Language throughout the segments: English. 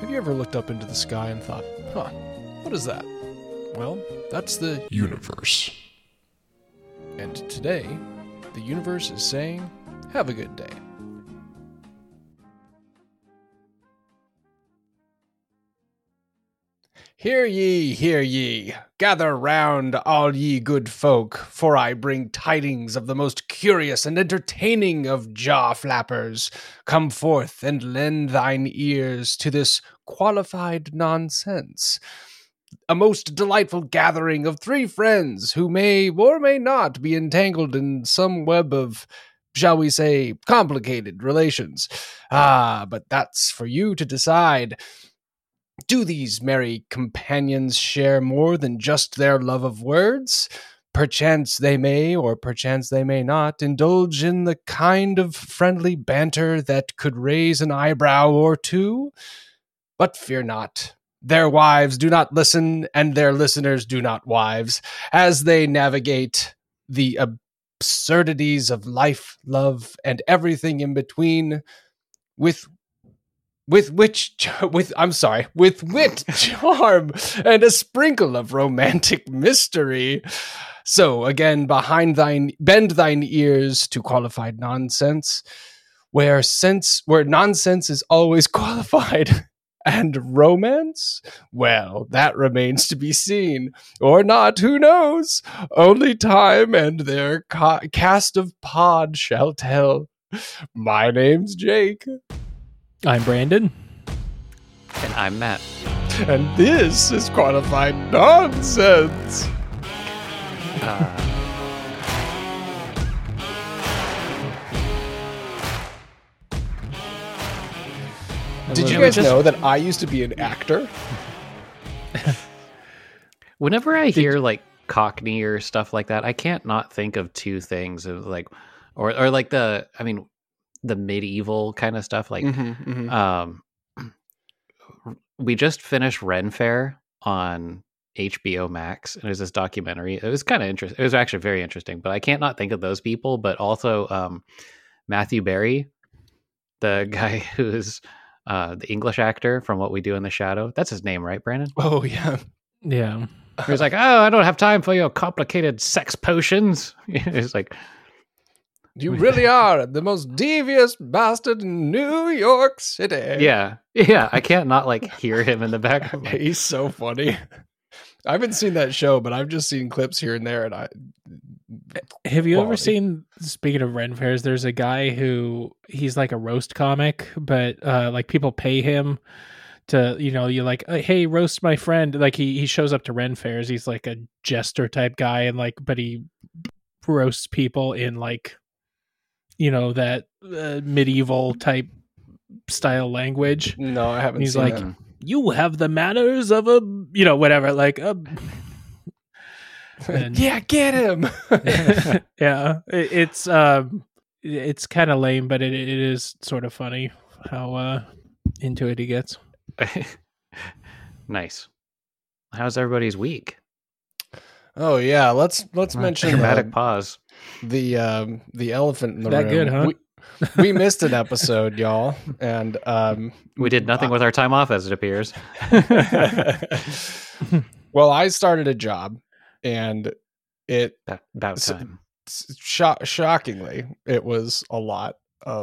Have you ever looked up into the sky and thought, what is that? Well, that's the universe. And today, the universe is saying, have a good day. Hear ye, gather round all ye good folk, for I bring tidings of the most curious and entertaining of jaw flappers. Come forth and lend thine ears to this qualified nonsense. A most delightful gathering of three friends who may or may not be entangled in some web of, shall we say, complicated relations. But that's for you to decide. Do these merry companions share more than just their love of words? Perchance they may, or perchance they may not, indulge in the kind of friendly banter that could raise an eyebrow or two. But fear not. Their wives do not listen, and their listeners do not wives, as they navigate the absurdities of life, love, and everything in between with wit, charm, and a sprinkle of romantic mystery. So again, bend thine ears to qualified nonsense, where nonsense is always qualified. And romance? Well, that remains to be seen. Or not, who knows? Only time and their cast of pod shall tell. My name's Jake. I'm Brandon. And I'm Matt. And this is Qualified Nonsense. Did you guys know that I used to be an actor? Whenever I hear like Cockney or stuff like that, I can't not think of two things of like, or like the medieval kind of stuff. Like, we just finished Ren Fair on HBO Max, and it was this documentary. It was kind of interesting. It was actually very interesting, but I can't not think of those people. But also Matthew Berry, the guy who's the English actor from What We Do in the Shadow. That's his name, right, Brandon? Oh, yeah. Yeah. He was like, oh, I don't have time for your complicated sex potions. It's like, you really are the most devious bastard in New York City. Yeah. I can't not like hear him in the back of my... He's so funny. I haven't seen that show, but I've just seen clips here and there. And have you ever seen, speaking of Ren Fairs, there's a guy he's like a roast comic, but like people pay him to, you're like, hey, roast my friend. Like he shows up to Ren Fairs. He's like a jester type guy, and like, but he roasts people in like, that medieval type style language. No, I haven't. He's seen like, that. You have the manners of a, whatever. Like, yeah, get him. Yeah, it's kind of lame, but it is sort of funny how into it he gets. Nice. How's everybody's week? Oh yeah, let's mention dramatic pause. The elephant in the that room. Good, huh? We missed an episode, y'all, and we did nothing with our time off, as it appears. Well, I started a job, and it about time. Shockingly, it was a lot.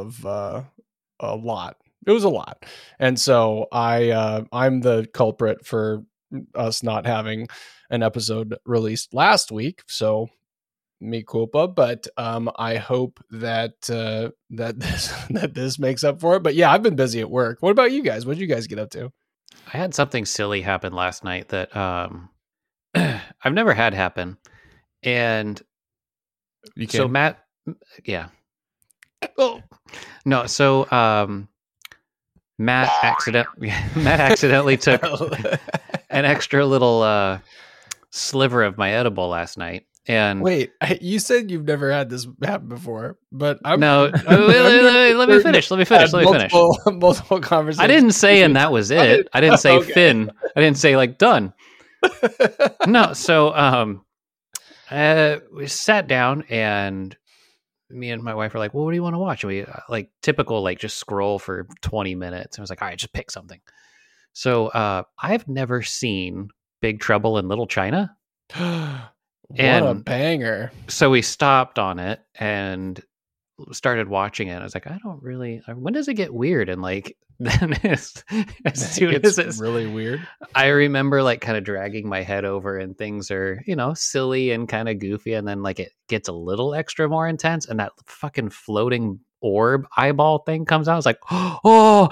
It was a lot, and so I'm the culprit for us not having an episode released last week. So me culpa, but I hope that this makes up for it. But yeah, I've been busy at work. What about you guys? What did you guys get up to? I had something silly happen last night that I've never had happen, and so Matt, yeah, oh no, so Matt accidentally took an extra little sliver of my edible last night. And wait, you said you've never had this happen before, but let me finish. Multiple conversations. I didn't say, and that was it. I didn't say okay. Finn. I didn't say like done. No, so we sat down, and me and my wife were like, "Well, what do you want to watch?" And we like typical, like just scroll for 20 minutes. I was like, "All right, just pick something." So I've never seen Big Trouble in Little China. What a banger. So we stopped on it and started watching it. I was like, when does it get weird? And like, then as soon as it's really weird, I remember like kind of dragging my head over and things are, silly and kind of goofy. And then like it gets a little extra more intense and that fucking floating orb eyeball thing comes out. I was like, oh,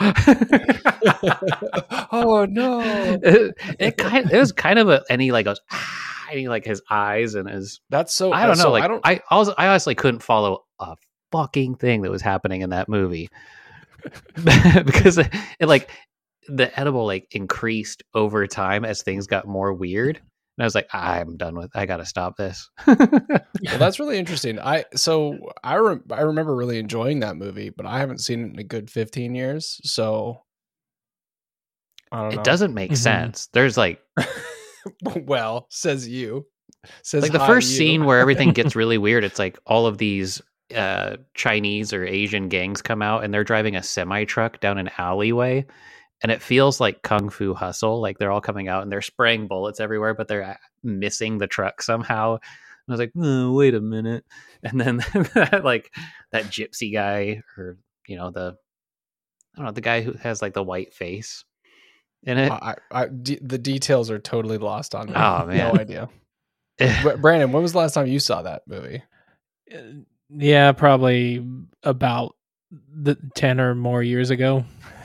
oh no. It was kind of and he like goes, and he like his eyes and his, that's so, I don't know. Like I honestly couldn't follow a fucking thing that was happening in that movie because it like the edible like increased over time as things got more weird, and I was like, I'm done with. I got to stop this. Well, that's really interesting. I remember really enjoying that movie, but I haven't seen it in a good 15 years. So I don't know. It doesn't make sense. There's like, well, says you. Says like the first scene where everything gets really weird. It's like all of these Chinese or Asian gangs come out and they're driving a semi truck down an alleyway, and it feels like Kung Fu Hustle. Like they're all coming out and they're spraying bullets everywhere, but they're missing the truck somehow. And I was like, oh, wait a minute. And then like that gypsy guy, or the guy who has like the white face in it. The details are totally lost on me. Oh man, no idea. Brandon, when was the last time you saw that movie? Yeah, probably about 10 or more years ago.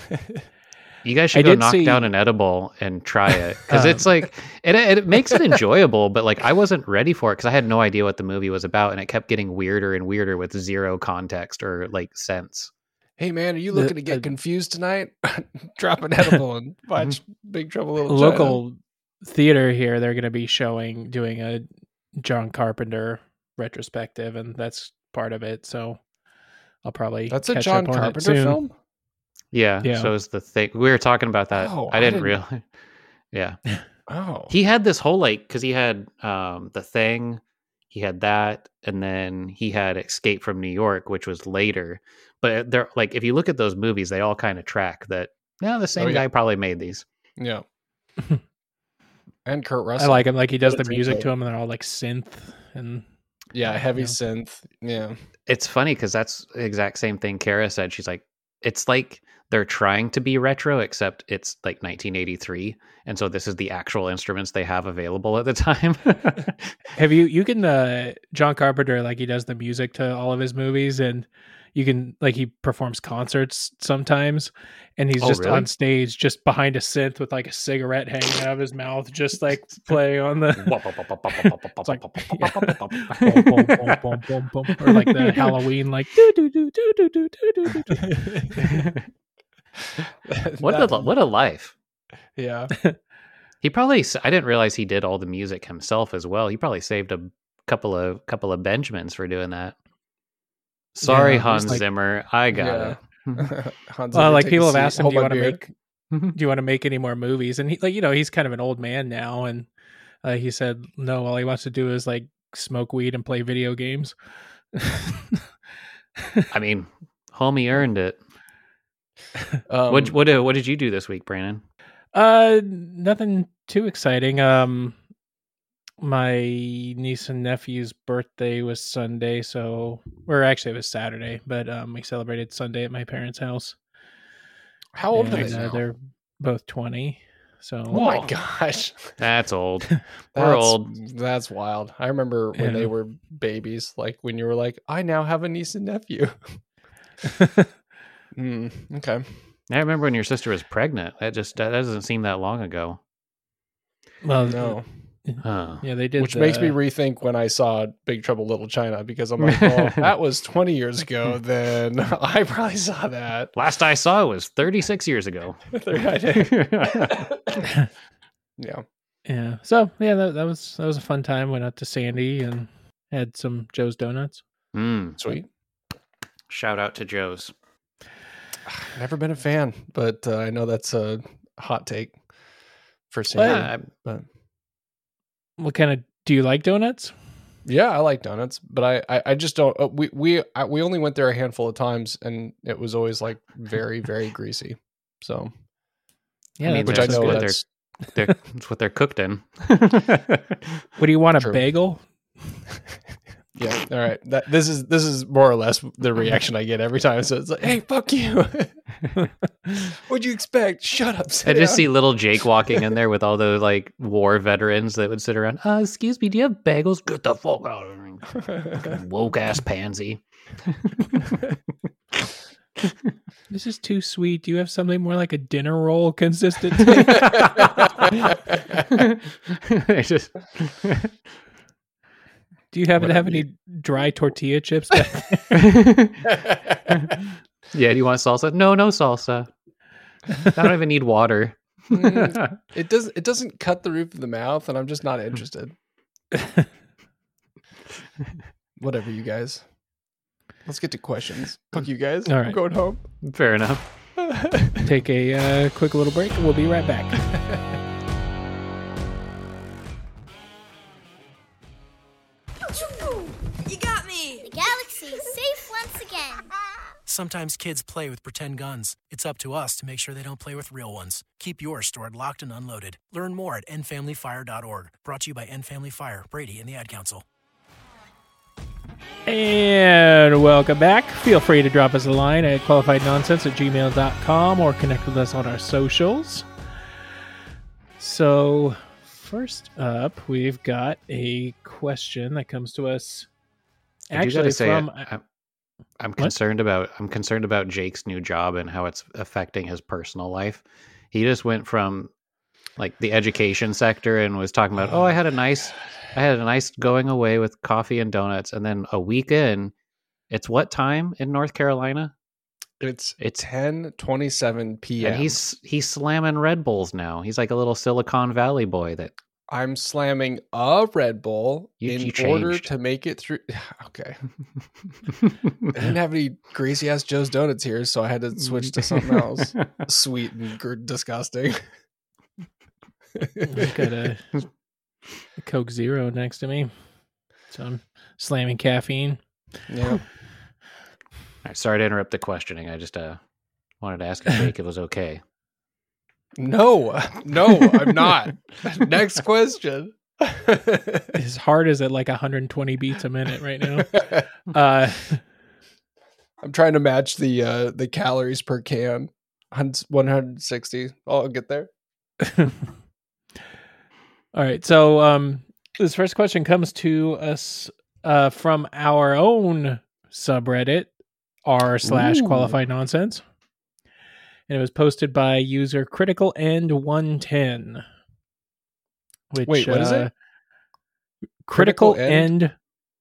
You guys should go knock down an edible and try it, because it's like it makes it enjoyable, but like I wasn't ready for it because I had no idea what the movie was about, and it kept getting weirder and weirder with zero context or like sense. Hey man, are you looking to get confused tonight? Drop an edible and watch Big Trouble in Little China. Local theater here, they're going to be doing a John Carpenter retrospective, and that's part of it. So I'll probably that's a John Carpenter film. Yeah. So is the thing we were talking about that. I didn't realize. Yeah. Oh, he had this whole like because he had The Thing, he had that, and then he had Escape from New York, which was later. But they're like, if you look at those movies, they all kind of track that. Yeah, the same guy probably made these. Yeah. And Kurt Russell. I like him. Like he does the music to them, and they're all like synth and heavy synth. Yeah. It's funny because that's the exact same thing Kara said. She's like, it's like they're trying to be retro, except it's like 1983, and so this is the actual instruments they have available at the time. Have you can John Carpenter, like he does the music to all of his movies, and you can like he performs concerts sometimes, and he's just on stage, just behind a synth with like a cigarette hanging out of his mouth, just like playing on the or like the Halloween like do do do do do do do do. What a life. Yeah. He probably, I didn't realize he did all the music himself as well. He probably saved a couple of Benjamins for doing that. Sorry, Hans Zimmer. I got it. Like people have asked him, do you want to make any more movies? And he, like, he's kind of an old man now, and he said no, all he wants to do is like smoke weed and play video games. I mean, homie earned it. What did you do this week, Brandon? Nothing too exciting. My niece and nephew's birthday was Sunday, or actually it was Saturday, but we celebrated Sunday at my parents' house. How old are they now? They're both 20. So oh my gosh, that's old. We're old. That's wild. I remember when they were babies, like when you were like, I now have a niece and nephew. Okay. I remember when your sister was pregnant. That doesn't seem that long ago. Well, no. Yeah, they did. Which makes me rethink when I saw Big Trouble in Little China, because I'm like, well, that was 20 years ago. Then I probably saw that. Last I saw it was 36 years ago. Yeah. Yeah. So yeah, that was a fun time. Went out to Sandy and had some Joe's Donuts. Sweet. Shout out to Joe's. Never been a fan, but I know that's a hot take for Sandy. But what kind of do you like donuts? Yeah, I like donuts, but I just don't. We only went there a handful of times, and it was always like very, very greasy. So Yeah, I mean, which I know that's what they're cooked in. What do you want? A bagel? Yeah. All right. This is more or less the reaction I get every time. So it's like, hey, fuck you. What'd you expect? Shut up. I just see little Jake walking in there with all the like war veterans that would sit around. Excuse me, do you have bagels? Get the fuck out of here. Woke ass pansy. This is too sweet. Do you have something more like a dinner roll consistent? Do you happen to have any dry tortilla chips? Yeah, do you want salsa? No salsa. I don't even need water. It doesn't cut the roof of the mouth, and I'm just not interested. Whatever, you guys. Let's get to questions. Fuck you guys. All right. I'm going home. Fair enough. Take a quick little break, and we'll be right back. You got me! The galaxy is safe once again. Sometimes kids play with pretend guns. It's up to us to make sure they don't play with real ones. Keep yours stored locked and unloaded. Learn more at endfamilyfire.org. Brought to you by End Family Fire, Brady, and the Ad Council. And welcome back. Feel free to drop us a line at qualifiednonsense@gmail.com or connect with us on our socials. So, first up, we've got a question that comes to us. Actually, I'm concerned about Jake's new job and how it's affecting his personal life. He just went from like the education sector and was talking about, I had a nice going away with coffee and donuts, and then a week in, it's what time in North Carolina? It's 10:27 p.m. And he's slamming Red Bulls now. He's like a little Silicon Valley boy that I'm slamming a Red Bull in order to make it through. Okay. I didn't have any greasy ass Joe's Donuts here, so I had to switch to something else sweet and disgusting. I've got a Coke Zero next to me, so I'm slamming caffeine. Yeah. All right, sorry to interrupt the questioning. I just wanted to ask if Jake it was okay. No, I'm not. Next question. His heart is at like 120 beats a minute right now. I'm trying to match the calories per can. 160. I'll get there. All right. So this first question comes to us from our own subreddit, r/qualified nonsense. And it was posted by user Critical End 110. Which, wait, what is it? Critical End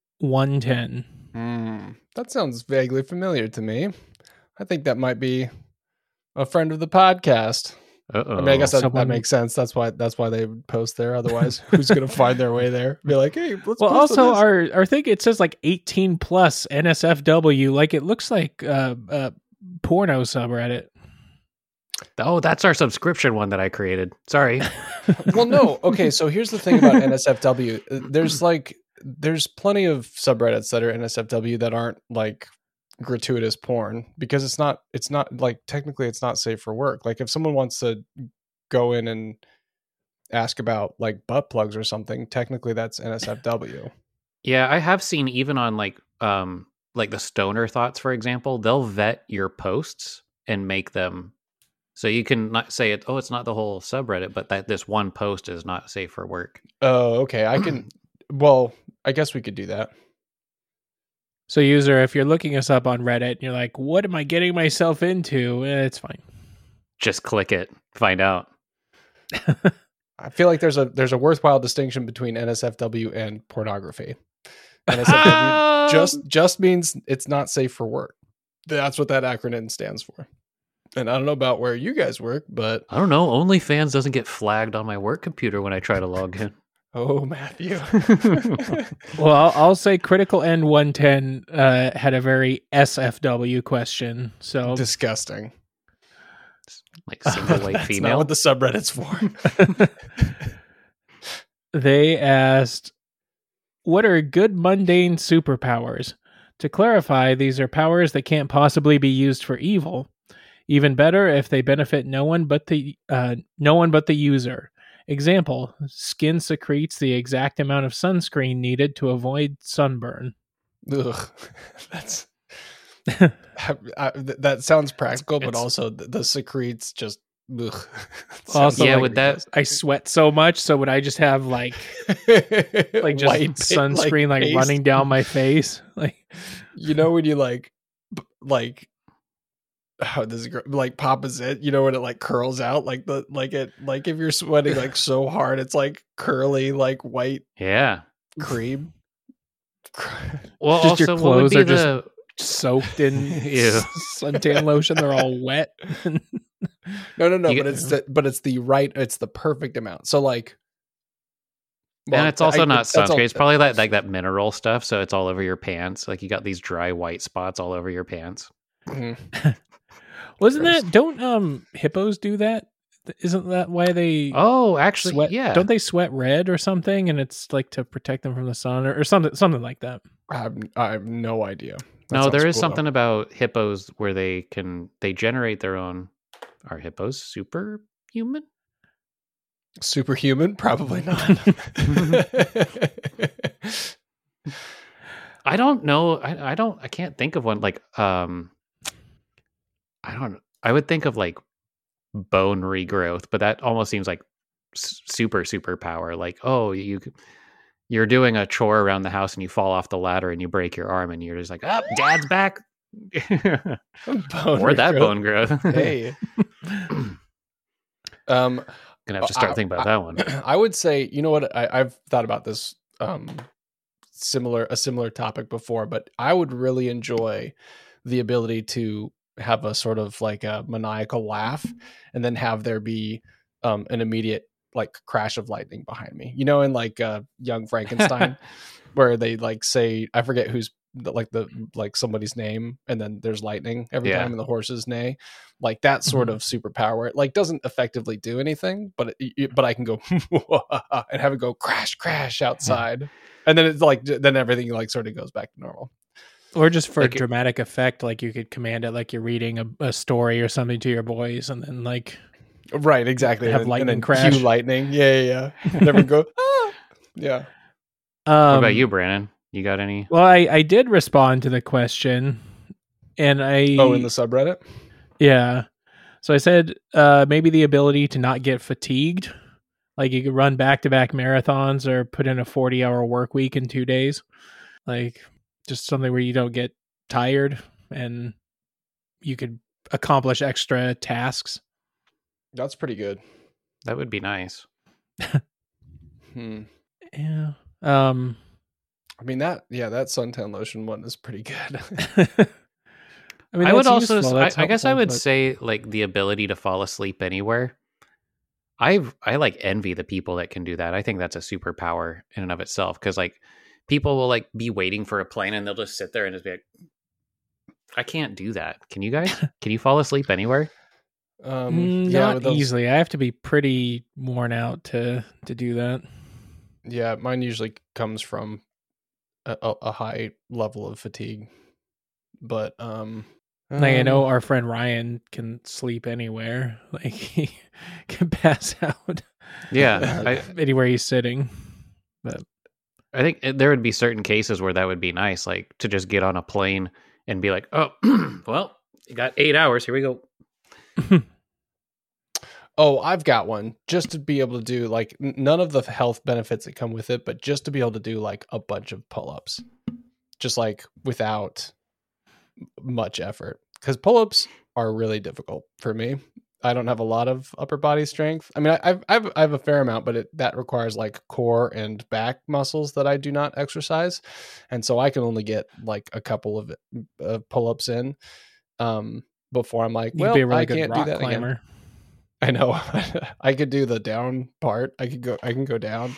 110. That sounds vaguely familiar to me. I think that might be a friend of the podcast. Uh-oh. I mean, I guess that makes sense. That's why they would post there. Otherwise, who's going to find their way there? Be like, hey, let's. Well, also our thing, it says like 18 plus NSFW. Like it looks like porno subreddit. Oh, that's our subscription one that I created. Sorry. Well, no. Okay, so here's the thing about NSFW. There's plenty of subreddits that are NSFW that aren't like gratuitous porn, because it's not like technically it's not safe for work. Like if someone wants to go in and ask about like butt plugs or something, technically that's NSFW. Yeah, I have seen even on like the Stoner Thoughts, for example, they'll vet your posts and make them so you can not say it. Oh, it's not the whole subreddit, but that this one post is not safe for work. Oh, okay. I can. Well, I guess we could do that. So, user, if you're looking us up on Reddit and you're like, what am I getting myself into? It's fine. Just click it. Find out. I feel like there's a worthwhile distinction between NSFW and pornography. NSFW just means it's not safe for work. That's what that acronym stands for. And I don't know about where you guys work, but... I don't know. OnlyFans doesn't get flagged on my work computer when I try to log in. Oh, Matthew. Well, I'll say Critical End 110 had a very SFW question. So disgusting. Like single white That's female. Not what the subreddit's for. They asked, what are good mundane superpowers? To clarify, these are powers that can't possibly be used for evil. Even better if they benefit no one but the user. Example: skin secretes the exact amount of sunscreen needed to avoid sunburn. Ugh, that's that sounds practical, but also the secretes just. Ugh. Also, yeah, with that, I sweat so much. So would I just have like just sunscreen like running down my face? Like, when you like oh, this is like Papa Zit, when it like curls out like if you're sweating like so hard it's like curly like white cream. Well, just your clothes are just soaked in suntan lotion. They're all wet. No, but it's the perfect amount. So like, and it's also not sunscreen. It's probably like that mineral stuff. So it's all over your pants. Like you got these dry white spots all over your pants. Mm-hmm. Wasn't that? Don't hippos do that? Isn't that why they? Oh, actually, sweat? Yeah. Don't they sweat red or something? And it's like to protect them from the sun or something like that. I have no idea. No, there is something about hippos where they generate their own. Are hippos superhuman? Superhuman? Probably not. I don't know. I can't think of one. Like, I would think of like bone regrowth, but that almost seems like super power. Like, oh, you're doing a chore around the house and you fall off the ladder and you break your arm and you're just like, oh, Dad's back. Where'd that bone growth? Hey. Gonna have to start thinking about that one. I would say, you know what? I've thought about this a similar topic before, but I would really enjoy the ability to have a sort of like a maniacal laugh and then have there be an immediate like crash of lightning behind me, in like Young Frankenstein where they like say, I forget who's like somebody's name and then there's lightning every time and the horses neigh, like that sort of superpower. It like doesn't effectively do anything, but I can go and have it go crash outside and then it's like then everything like sort of goes back to normal. Or just for like dramatic effect, like you could command it like you're reading a story or something to your boys and then like right, exactly, have lightning crash. Cue lightning. Yeah. Never go yeah. What about you, Brandon? You got any? Well, I did respond to the question, and in the subreddit? Yeah. So I said maybe the ability to not get fatigued. Like you could run back-to-back marathons or put in a 40-hour work week in 2 days. Like just something where you don't get tired and you could accomplish extra tasks. That's pretty good. That would be nice. Yeah. I mean that suntan lotion one is pretty good. I mean, I would also. I guess I would say like the ability to fall asleep anywhere. I like envy the people that can do that. I think that's a superpower in and of itself because like people will like be waiting for a plane and they'll just sit there and just be like, I can't do that. Can you guys? Can you fall asleep anywhere? Not easily. I have to be pretty worn out to do that. Yeah, mine usually comes from a high level of fatigue, but like I know our friend Ryan can sleep anywhere. Like he can pass out. Yeah, anywhere he's sitting. But I think there would be certain cases where that would be nice, like to just get on a plane and be like, oh, well, you got 8 hours. Here we go. Oh, I've got one. Just to be able to do like none of the health benefits that come with it, but just to be able to do like a bunch of pull-ups, just like without much effort. Because pull-ups are really difficult for me. I don't have a lot of upper body strength. I mean, I have a fair amount, but that requires like core and back muscles that I do not exercise, and so I can only get like a couple of pull-ups in before I'm like, well, I can't do that climber again. I know. I could do the down part. I can go down.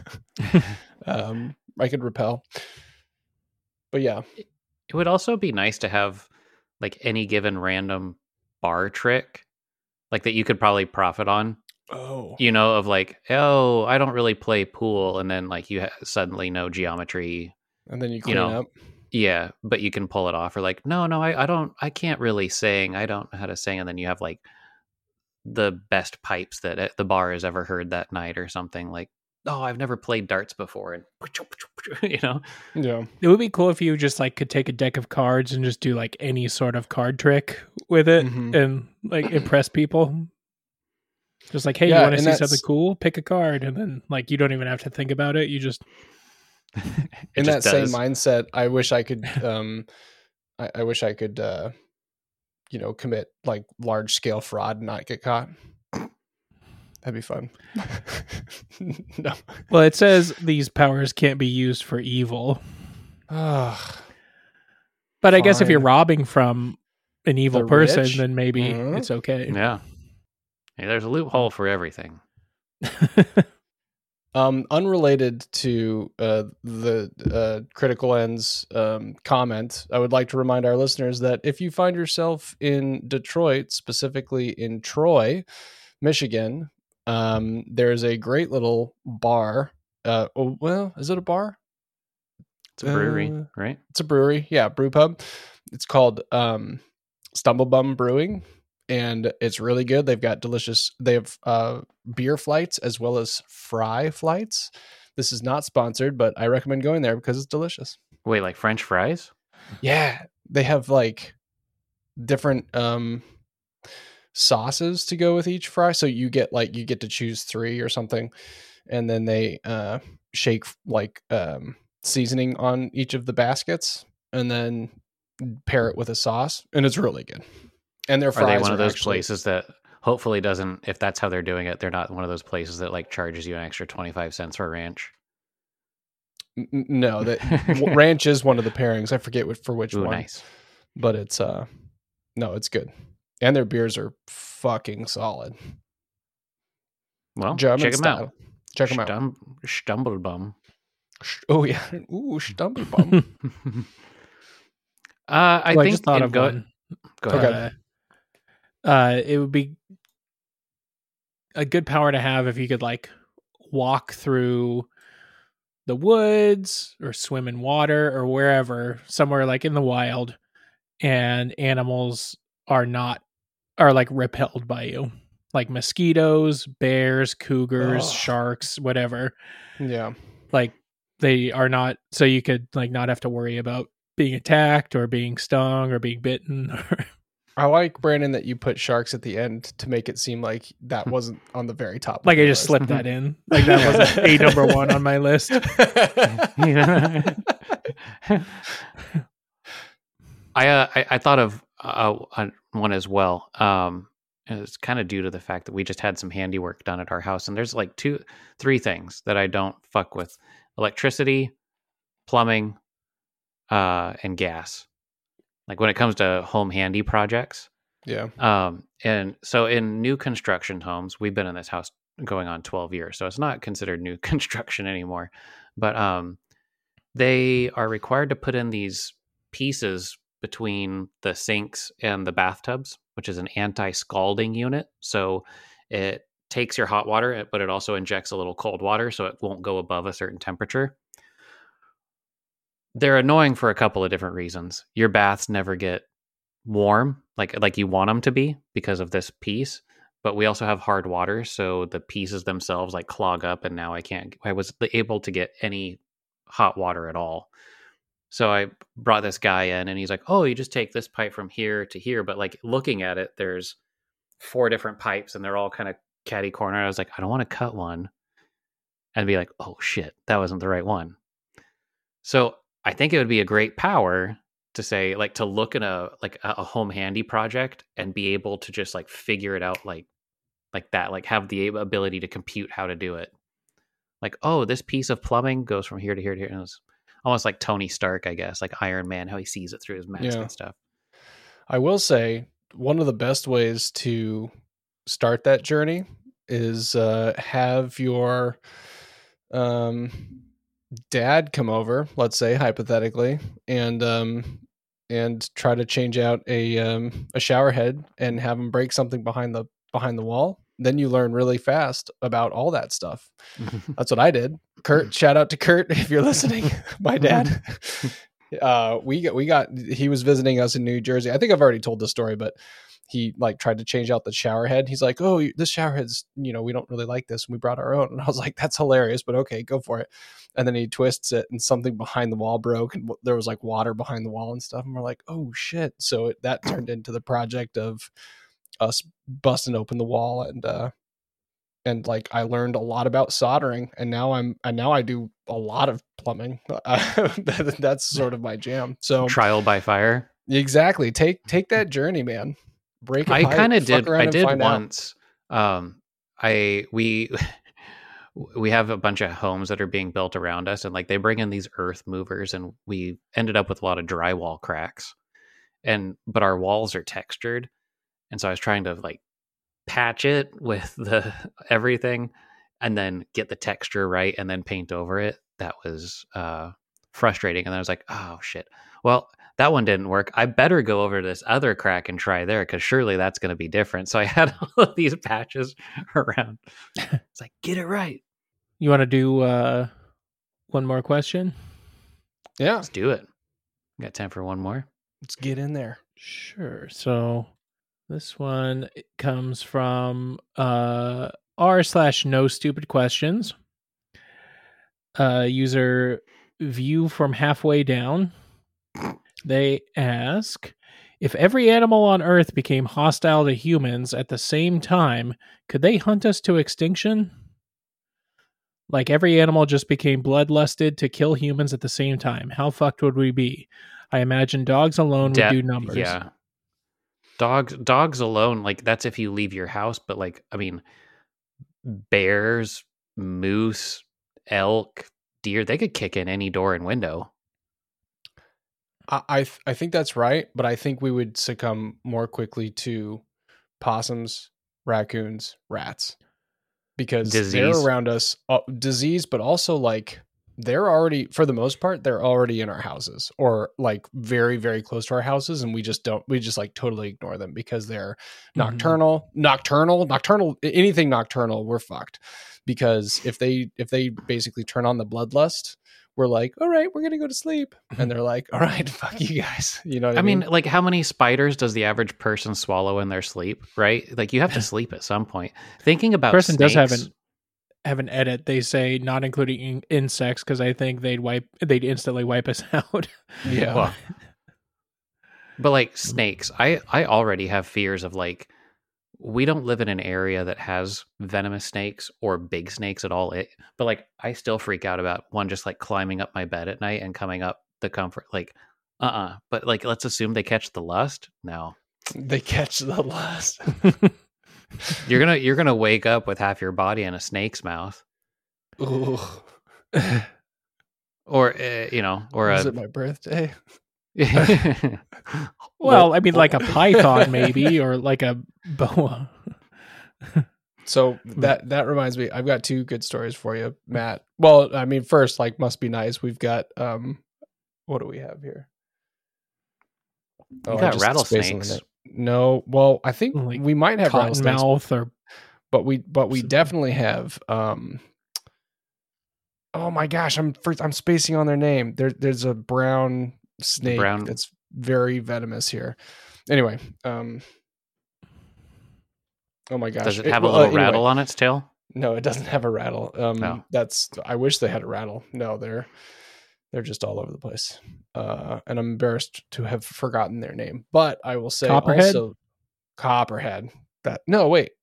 I could rappel. But yeah. It would also be nice to have like any given random bar trick like that you could probably profit on. Oh. Of like, oh, I don't really play pool and then like you suddenly know geometry and then you clean up. Yeah, but you can pull it off. Or like, no, I can't really sing. I don't know how to sing. And then you have like the best pipes that the bar has ever heard that night or something. Like, oh, I've never played darts before. And, Yeah. It would be cool if you just like could take a deck of cards and just do like any sort of card trick with it and like impress people. Just like, hey, you want to see something cool? Pick a card. And then like, you don't even have to think about it. You just... In that same mindset, I wish I could I wish I could commit like large scale fraud and not get caught. That'd be fun. No. Well, it says these powers can't be used for evil. But fine. I guess if you're robbing from an evil person, then maybe it's okay. Yeah. Hey, there's a loophole for everything. Unrelated to the Critical Ends comment, I would like to remind our listeners that if you find yourself in Detroit, specifically in Troy, Michigan, there's a great little bar. Is it a bar? It's a brewery, right? It's a brewery. Yeah, brew pub. It's called Stumblebum Brewing. And it's really good. They have beer flights as well as fry flights. This is not sponsored, but I recommend going there because it's delicious. Wait, like French fries? Yeah. They have like different sauces to go with each fry. So you get to choose 3 or something. And then they shake like seasoning on each of the baskets and then pair it with a sauce. And it's really good. And their fries are they one of those places that hopefully doesn't, if that's how they're doing it, they're not one of those places that like charges you an extra 25 cents for ranch? No, that ranch is one of the pairings. I forget for which one. Nice. But it's no, it's good. And their beers are fucking solid. Well, German check them style. out. Check them out. Stumblebum. Oh yeah. Ooh, Stumblebum. I just thought of one. Go ahead. It would be a good power to have if you could like walk through the woods or swim in water or wherever, somewhere like in the wild, and animals are like repelled by you, like mosquitoes, bears, cougars, sharks, whatever. Yeah. Like they are not, so you could like not have to worry about being attacked or being stung or being bitten. I like, Brandon, that you put sharks at the end to make it seem like that wasn't on the very top. Like I just slipped that in. Like that wasn't a number 1 on my list. I thought of one as well. And it's kind of due to the fact that we just had some handiwork done at our house, and there's like 3 things that I don't fuck with: electricity, plumbing, and gas. Like when it comes to home handy projects. Yeah. And so in new construction homes, we've been in this house going on 12 years, so it's not considered new construction anymore. But they are required to put in these pieces between the sinks and the bathtubs, which is an anti-scalding unit. So it takes your hot water, but it also injects a little cold water, so it won't go above a certain temperature. They're annoying for a couple of different reasons. Your baths never get warm like you want them to be because of this piece, but we also have hard water, so the pieces themselves like clog up, and now I was able to get any hot water at all. So I brought this guy in, and he's like, oh, you just take this pipe from here to here, but like looking at it, there's 4 different pipes and they're all kind of catty corner. I was like, I don't want to cut one and be like, oh shit, that wasn't the right one. So I think it would be a great power to say, like, to look at a home handy project and be able to just like figure it out like that, like have the ability to compute how to do it. Like, oh, this piece of plumbing goes from here to here to here. And it was almost like Tony Stark, I guess, like Iron Man, how he sees it through his mask and stuff. I will say one of the best ways to start that journey is have your dad come over, let's say hypothetically, and try to change out a shower head and have him break something behind the wall. Then you learn really fast about all that stuff. That's what I did. Kurt, shout out to Kurt if you're listening. My dad. he was visiting us in New Jersey. I think I've already told this story, but he like tried to change out the shower head. He's like, oh, this shower head's, we don't really like this. And we brought our own. And I was like, that's hilarious, but okay, go for it. And then he twists it and something behind the wall broke and there was like water behind the wall and stuff. And we're like, oh shit. So that turned into the project of us busting open the wall and like I learned a lot about soldering and now I do a lot of plumbing. That's sort of my jam. So trial by fire. Exactly. Take that journey, man. Break a I pipe, kind of did. I did once. We have a bunch of homes that are being built around us and like they bring in these earth movers and we ended up with a lot of drywall cracks but our walls are textured. And so I was trying to like patch it with the everything and then get the texture right and then paint over it. That was frustrating. And I was like, oh shit. Well, that one didn't work. I better go over to this other crack and try there because surely that's going to be different. So I had all of these patches around. It's like, get it right. You want to do one more question? Yeah. Let's do it. Got time for one more? Let's get in there. Sure. So this one comes from r/no stupid questions. User view from halfway down. They ask, if every animal on Earth became hostile to humans at the same time, could they hunt us to extinction? Like every animal just became bloodlusted to kill humans at the same time. How fucked would we be? I imagine dogs alone would do numbers. Yeah. Dogs alone, like that's if you leave your house, but like, I mean, bears, moose, elk, deer, they could kick in any door and window. I think that's right, but I think we would succumb more quickly to possums, raccoons, rats, because they're around us. Disease, but also like they're already, for the most part, they're already in our houses or like very, very close to our houses, and we just like totally ignore them because they're nocturnal, anything nocturnal, we're fucked. Because if they basically turn on the bloodlust, we're like, all right, we're gonna go to sleep, and they're like, all right, fuck you guys. You know what I mean? Like how many spiders does the average person swallow in their sleep? Right? Like you have to sleep at some point. Thinking about person snakes, does have an edit. They say not including insects because I think they'd instantly wipe us out. Yeah. Well, but like snakes, I already have fears of like, we don't live in an area that has venomous snakes or big snakes at all. But like, I still freak out about one just like climbing up my bed at night and coming up the comfort. Like, But like, let's assume they catch the lust. No, they catch the lust. You're gonna wake up with half your body in a snake's mouth. Ooh. Or or is it my birthday? Well, I mean, like a python, maybe, or like a boa. So that reminds me, I've got two good stories for you, Matt. Well, I mean, first, like, must be nice. We've got what do we have here? You got rattlesnakes. No, well, I think like we might have cottonmouth, but we definitely have. Oh my gosh, I'm spacing on their name. There's a brown snake that's very venomous here. Anyway, oh my gosh, does it have a little rattle on its tail? No, it doesn't have a rattle. No. I wish they had a rattle. No, they're just all over the place. And I'm embarrassed to have forgotten their name, but I will say Copperhead? Also Copperhead. Copperhead.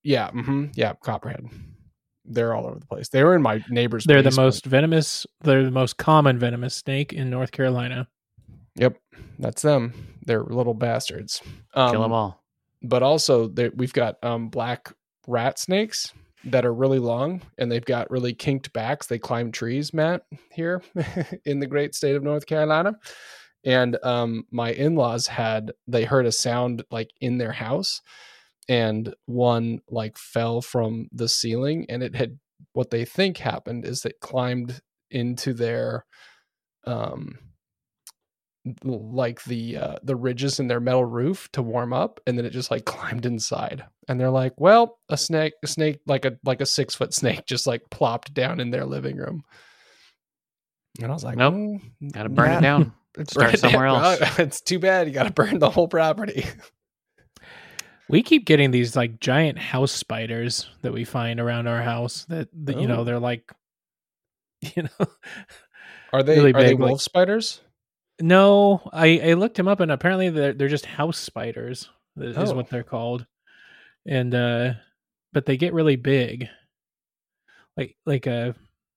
They're all over the place. They were in my neighbor's They're basement. They're the most common venomous snake in North Carolina. Yep, that's them. They're little bastards. Kill them all. But also, we've got black rat snakes that are really long, and they've got really kinked backs. They climb trees, Matt, here in the great state of North Carolina. And my in-laws they heard a sound like in their house, and one like fell from the ceiling, and it had, what they think happened is it climbed into their like the ridges in their metal roof to warm up, and then it just like climbed inside, and they're like, well, a snake like a 6-foot snake just like plopped down in their living room. And I was like, nope, gotta burn it down. Start somewhere else. It's too bad. You got to burn the whole property. We keep getting these like giant house spiders that we find around our house that you know, they're like, you know, are they really are they big, wolf like, spiders? No, I looked them up and apparently they're just house spiders is what they're called. And but they get really big. Like you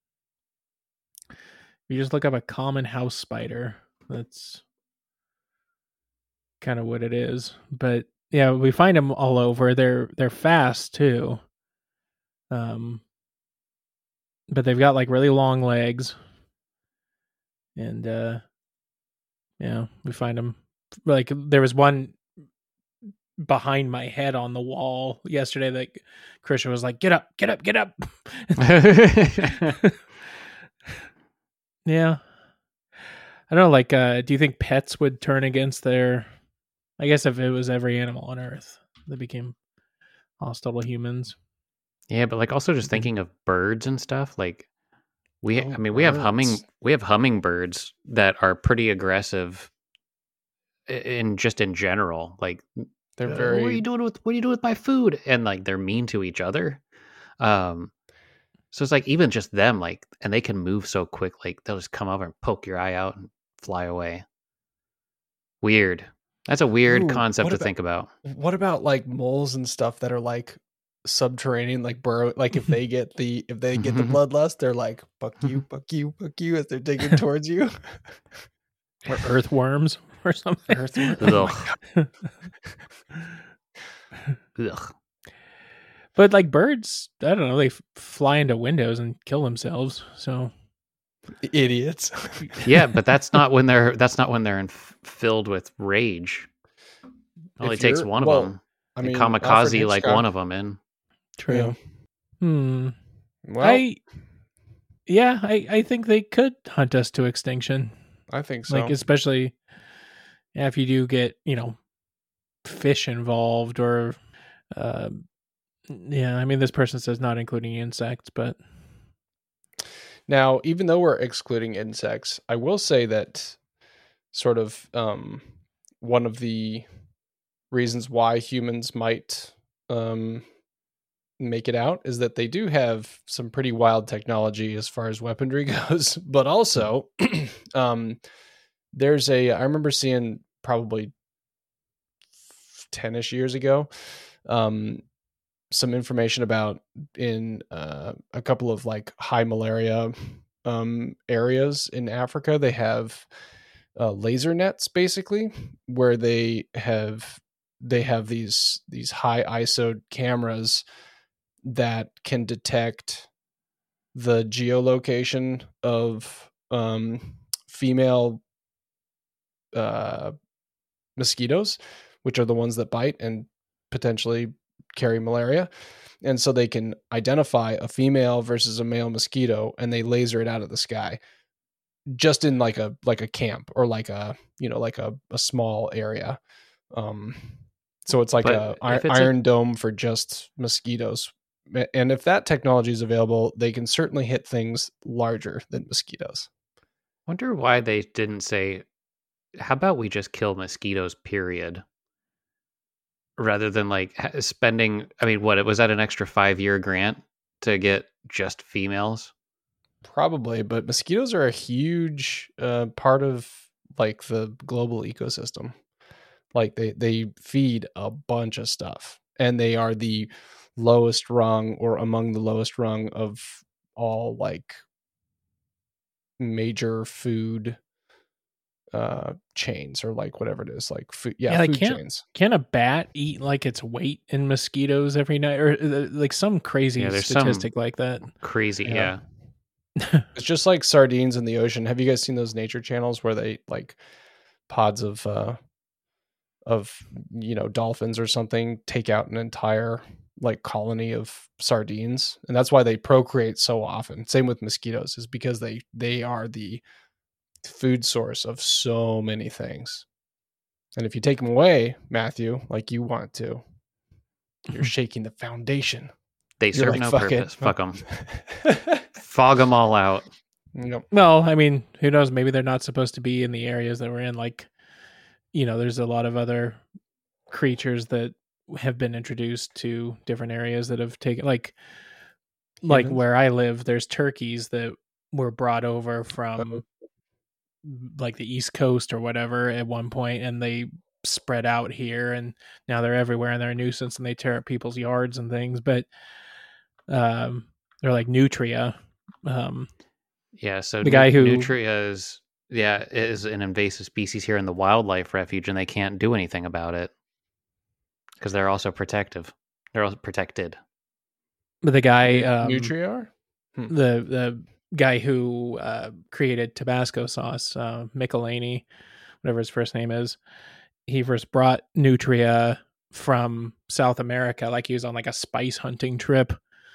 just look up a common house spider. That's kind of what it is. But yeah, we find them all over. They're fast too. But they've got like really long legs. And yeah, we find them. Like there was one behind my head on the wall yesterday that Christian was like, get up. Yeah. I don't know, like, do you think pets would turn against their... I guess if it was every animal on Earth that became hostile to humans. Yeah, but like also just thinking of birds and stuff, like we have hummingbirds that are pretty aggressive in general. Like they're very... what are you doing with my food? And like they're mean to each other. So it's like even just them, like, and they can move so quick, like they'll just come over and poke your eye out and fly away. Weird. That's a weird concept to think about. What about like moles and stuff that are like subterranean, like burrow? Like if they get the bloodlust, they're like fuck you as they're digging towards you. Or earthworms or something. Ugh. Ugh. But like birds, I don't know, they fly into windows and kill themselves. So idiots. Yeah, but that's not when they're filled with rage. It only takes one of them. I mean, kamikaze like one of them in. True. Yeah. Well, I think they could hunt us to extinction. I think so. Like especially if you do get, you know, fish involved or yeah, I mean this person says not including insects, but now, even though we're excluding insects, I will say that sort of one of the reasons why humans might make it out is that they do have some pretty wild technology as far as weaponry goes. But also, there's I remember seeing probably 10-ish years ago, some information about in a couple of like high malaria areas in Africa, they have laser nets basically where they have these high ISO cameras that can detect the geolocation of female mosquitoes, which are the ones that bite and potentially carry malaria. And so they can identify a female versus a male mosquito and they laser it out of the sky just in like a camp or like a, you know, like a small area. So it's like Iron Dome for just mosquitoes. And if that technology is available, they can certainly hit things larger than mosquitoes. Wonder why they didn't say, how about we just kill mosquitoes, period? Rather than like spending, I mean, what, was that an extra 5-year grant to get just females? Probably, but mosquitoes are a huge part of like the global ecosystem. Like they feed a bunch of stuff, and they are the lowest rung or among the lowest rung of all like major food chains or like whatever it is, like food, food chains. Can a bat eat like its weight in mosquitoes every night, or like some crazy statistic like that? Crazy, yeah. It's just like sardines in the ocean. Have you guys seen those nature channels where they like pods of you know, dolphins or something take out an entire like colony of sardines? And that's why they procreate so often. Same with mosquitoes, is because they are the food source of so many things. And if you take them away, Matthew, like you want to, you're shaking the foundation. They serve no purpose. Fuck them. Fog them all out. Yep. Well, I mean, who knows? Maybe they're not supposed to be in the areas that we're in. Like, there's a lot of other creatures that have been introduced to different areas that have taken, like where I live, there's turkeys that were brought over from like the East Coast or whatever at one point, and they spread out here, and now they're everywhere, and they're a nuisance, and they tear up people's yards and things. But they're like nutria. So the guy who nutria is an invasive species here in the wildlife refuge, and they can't do anything about it because they're also protective. They're also protected. But the guy nutria are? The guy who created Tabasco sauce, Michelini, whatever his first name is, he first brought nutria from South America, like he was on like a spice hunting trip.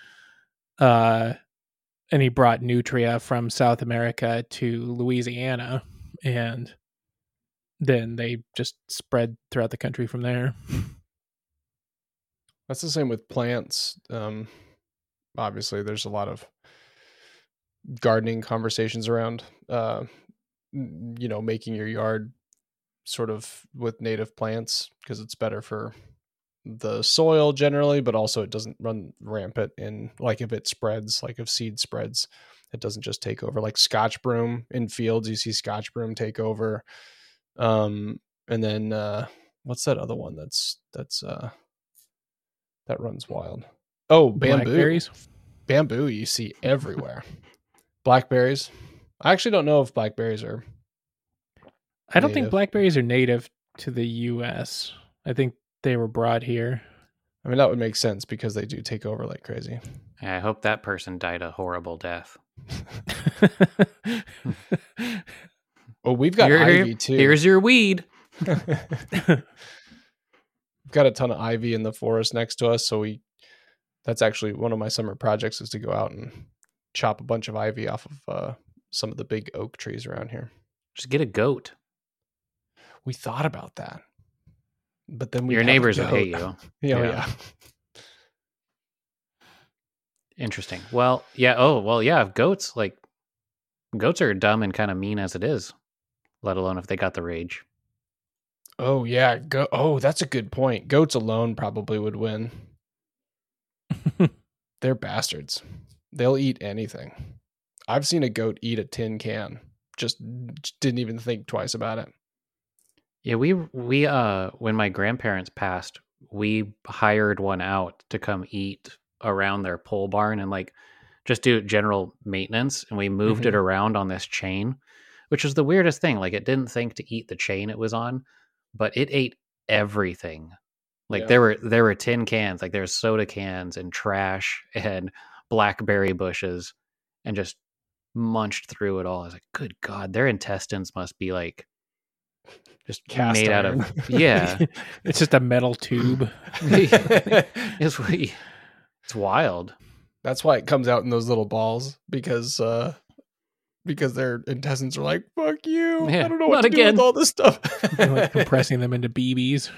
And he brought nutria from South America to Louisiana, and then they just spread throughout the country from there. That's the same with plants. Obviously, there's a lot of gardening conversations around, making your yard sort of with native plants because it's better for the soil generally, but also it doesn't run rampant in, like, if it spreads, like if seed spreads, it doesn't just take over. Like Scotch broom in fields, you see Scotch broom take over. And then what's that other one that runs wild? Oh, bamboo. Blackberries. Bamboo you see everywhere. Blackberries. I actually don't know if blackberries are I don't think blackberries are native to the US. I think they were brought here. I mean, that would make sense because they do take over like crazy. I hope that person died a horrible death. Well, we've got ivy too. Here's your weed. We've got a ton of ivy in the forest next to us, so that's actually one of my summer projects is to go out and chop a bunch of ivy off of some of the big oak trees around here. Just get a goat. We thought about that, but then your neighbors will pay you. Yeah. Interesting. Well, yeah. Goats are dumb and kind of mean as it is, let alone if they got the rage. Oh yeah. That's a good point. Goats alone probably would win. They're bastards. They'll eat anything. I've seen a goat eat a tin can. Just didn't even think twice about it. Yeah, we when my grandparents passed, we hired one out to come eat around their pole barn and like just do general maintenance, and we moved it around on this chain, which was the weirdest thing. Like, it didn't think to eat the chain it was on, but it ate everything. Like there were tin cans, like there's soda cans and trash and blackberry bushes, and just munched through it all. I was like, good God, their intestines must be like just cast made iron. out of, yeah. It's just a metal tube. It's wild. That's why it comes out in those little balls, because their intestines are like, fuck you. Yeah, I don't know what to do with all this stuff. Like compressing them into BBs.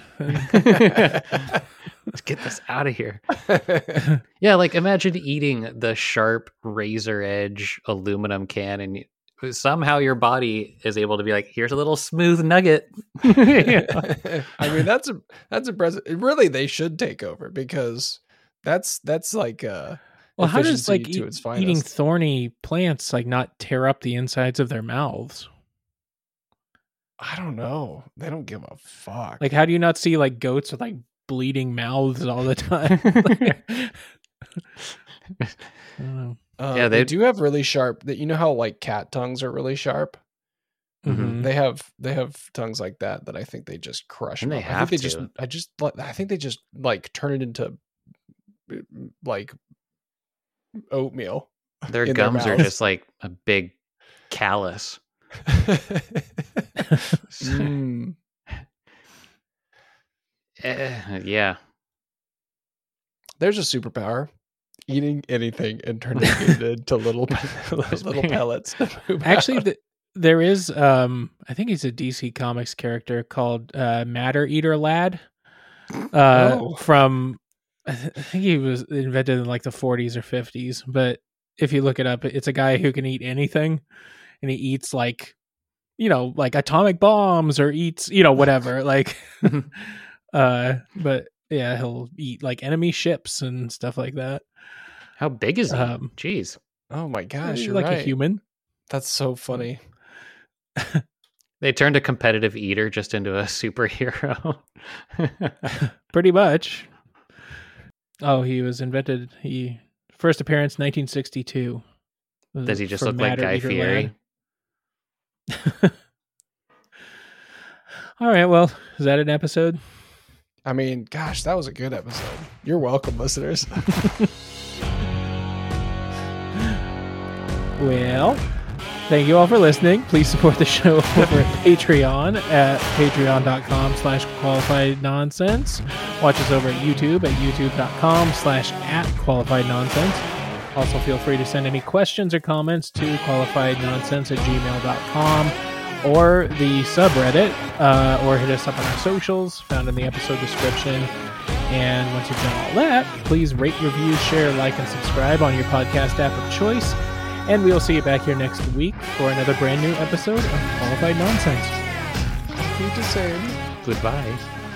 Let's get this out of here. Yeah, like imagine eating the sharp razor edge aluminum can, and somehow your body is able to be like, here's a little smooth nugget. I mean, that's impressive. Really, they should take over, because that's like well, how does like to its finest. eating thorny plants like not tear up the insides of their mouths? I don't know. They don't give a fuck. Like, how do you not see like goats with like bleeding mouths all the time? I don't know. Yeah, they do have really sharp. You know how like cat tongues are really sharp. Mm-hmm. They have tongues like that I think they just crush. And them they up. have I think they just like turn it into like oatmeal. Their gums are just like a big callus. Yeah. There's a superpower. Eating anything and turning it into little pellets. Actually, there is, I think he's a DC Comics character called Matter Eater Lad. From, I think he was invented in like the 40s or 50s, but if you look it up, it's a guy who can eat anything, and he eats like, you know, like atomic bombs or eats, you know, whatever. Like, but yeah, he'll eat like enemy ships and stuff like that. How big is he? Jeez. Oh my gosh, you're like right. a human. That's so funny. They turned a competitive eater just into a superhero. Pretty much. Oh, he was invented. First appearance 1962. Does he just look like Guy Fieri? All right. Well, is that an episode? I mean, gosh, that was a good episode. You're welcome, listeners. Well, thank you all for listening. Please support the show over at Patreon at patreon.com/qualifiednonsense. Watch us over at YouTube at youtube.com/@qualifiednonsense. Also, feel free to send any questions or comments to qualifiednonsense@gmail.com or the subreddit, or hit us up on our socials found in the episode description. And once you've done all that, please rate, review, share, like, and subscribe on your podcast app of choice. And we'll see you back here next week for another brand new episode of Qualified Nonsense. Keep the same. Goodbye.